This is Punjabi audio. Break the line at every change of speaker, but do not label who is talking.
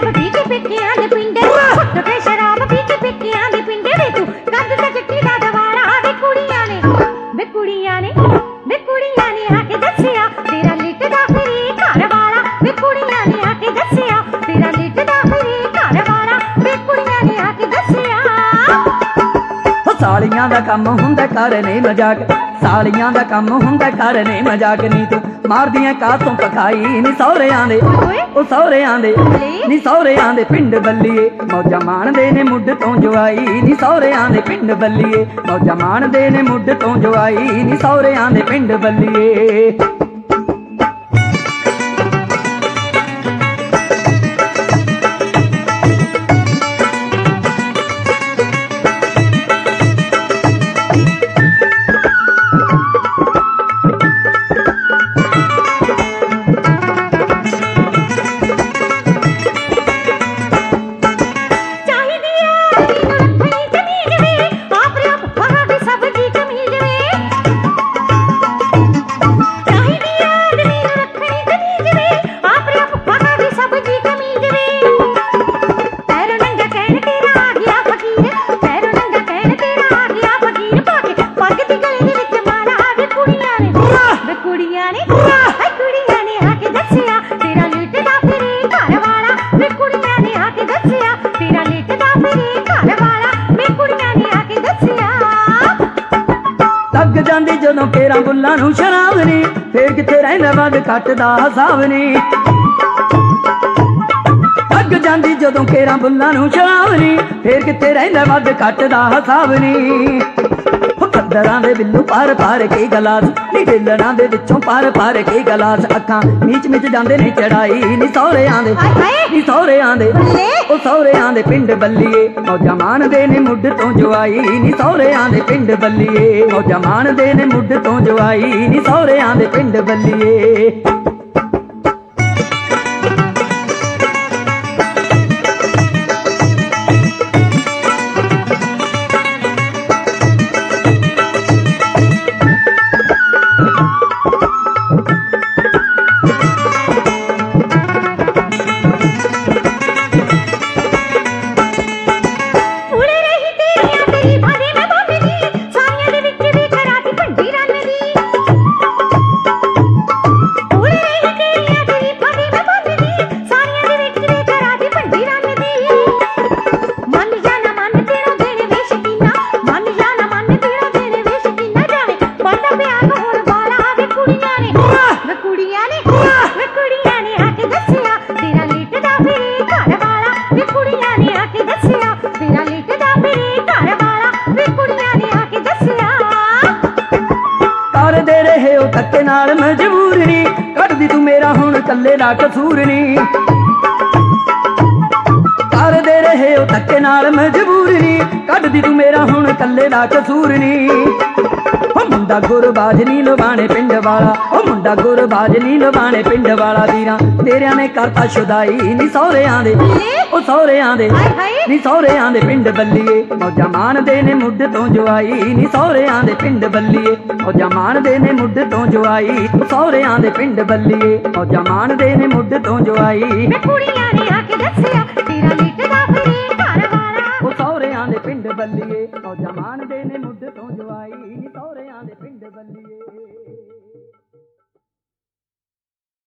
शराब पी के पिक्कियां दे पिंडे घुट के शराब पी के पिक्कियां दे पिंडे वे तू कंध ते चिट्टी दा दवारा वे कुड़ियां ने आके दसिया तेरा लिटदा फिरे घर वाला वे कुड़ियां ने आके दसिया तेरा लिटदा फिरे घर वाला वे कुड़ियां ने आके दसिया
सालियां दा कम हुंदा करने मजाक सालियां दा कम हुंदा करने मजाक नी तू मारदियां कातों पखाई नी सौहरियां दे ओ सौहरियां दे नी सौहरियां दे पिंड बल्लीए मौजा माणदे ने मुੱਢ ਤੋਂ ਜਵਾਈ ਨੀ ਸੌਹਰਿਆਂ ਦੇ ਪਿੰਡ ਬੱਲੀਏ ਮੌਜਾ ਮਾਣਦੇ ਨੇ ਮੁੱਢ ਤੋਂ ਜਵਾਈ ਨੀ ਸੌਹਰਿਆਂ ਦੇ ਪਿੰਡ ਬੱਲੀਏ ਜਾਂਦੀ ਜਦੋਂ ਕੇਰਾਂ ਬੁੱਲਾਂ ਨੂੰ ਸ਼ਰਾਬ ਨੀ ਫੇਰ ਕਿੱਥੇ ਰਹਿੰਦਾ ਵੱਧ ਘੱਟ ਦਾ ਹਿਸਾਬ ਨੀ ਅੱਗ ਜਾਂਦੀ ਜਦੋਂ ਕੇਰਾਂ ਬੁੱਲਾਂ ਨੂੰ ਸ਼ਰਾਬ ਨੀ ਫੇਰ ਕਿੱਥੇ ਰਹਿੰਦਾ ਵੱਧ ਘੱਟ ਦਾ ਹਿਸਾਬ ਨੀ ਕੱਦਰਾਂ ਦੇ ਬਿੱਲੂ ਪਾਰ ਪਾਰ ਕੇ ਗਲਾਸ ਨੀ ਢਿੱਲਣਾ ਦੇ ਵਿੱਚੋਂ ਪਾਰ ਪਾਰ ਕੇ ਗਲਾਸ ਅੱਖਾਂ ਮੀਚ ਮੀਚ ਜਾਂਦੇ ਨੇ ਚੜਾਈ ਨੀ ਸਹੁਰਿਆਂ ਦੇ ਉਹ ਸਹੁਰਿਆਂ ਦੇ ਪਿੰਡ ਬੱਲੀਏ ਮੌਜਾਂ ਮਾਣਦੇ ਨੇ ਮੁੱਢ ਤੋਂ ਜਵਾਈ ਨੀ ਸਹੁਰਿਆਂ ਦੇ ਪਿੰਡ ਬੱਲੀਏ ਮੌਜਾਂ ਮਾਣਦੇ ਨੇ ਮੁੱਢ ਤੋਂ ਜਵਾਈ ਨੀ ਸਹੁਰਿਆਂ ਦੇ ਪਿੰਡ ਬੱਲੀਏ ਧੱਕੇ ਨਾਲ ਮਜਬੂਰ ਨੀ ਕੱਢਦੀ ਤੂੰ ਮੇਰਾ ਹੁਣ ਕੱਲੇ ਦਾ ਕਸੂਰ ਨੀ ਕਰਦੇ ਰਹੇ ਹੋ ਧੱਕੇ ਨਾਲ ਮਜਬੂਰ ਨੀ ਕੱਢਦੀ ਤੂੰ ਮੇਰਾ ਹੁਣ ਕੱਲੇ ਦਾ ਕਸੂਰ ਨੀ ਮੁੰਡਾ ਗੁਰਬਾਜ ਨੀ ਲਵਾਣੇ ਪਿੰਡ ਵਾਲਾ ਉਹ ਮੁੰਡਾ ਗੁਰਬਾਜ ਨੀ ਲਵਾਣੇ ਪਿੰਡ ਵਾਲਾ ਵੀਰਾਂ ਤੇਰਿਆਂ ਨੇ ਕਰਤਾ ਸ਼ੁਦਾਈ ਨੀ ਸਹੁਰਿਆਂ ਦੇ ਉਹ ਸਹੁਰਿਆਂ ਦੇ ਨੀ ਸਹੁਰਿਆਂ ਦੇ ਪਿੰਡ ਬੱਲੀਏ ਮੌਜਾਂ ਮਾਣਦੇ ਨੇ ਮੁੱਢ ਤੋਂ ਜਵਾਈ ਨੀ ਸਹੁਰਿਆਂ ਦੇ ਪਿੰਡ ਬੱਲੀਏ ਮੌਜਾਂ ਮਾਣਦੇ ਨੇ ਮੁੱਢ ਤੋਂ ਜਵਾਈ ਸਹੁਰਿਆਂ ਦੇ ਪਿੰਡ ਬੱਲੀਏ ਮੌਜਾਂ ਮਾਣਦੇ ਨੇ ਮੁੱਢ ਤੋਂ ਜਵਾਈ
ਕੁੜੀਆਂ ਨੇ ਆ ਕੇ ਦੱਸਿਆ ਤੇਰਾ ਲਿਟਦਾ ਫਿਰੇ ਘਰ ਵਾਲਾ
ਉਹ ਸਹੁਰਿਆਂ ਦੇ ਪਿੰਡ ਬੱਲੀਏ ਮੌਜਾਂ ਮਾਣਦੇ ਨੇ ਮੁੱਢ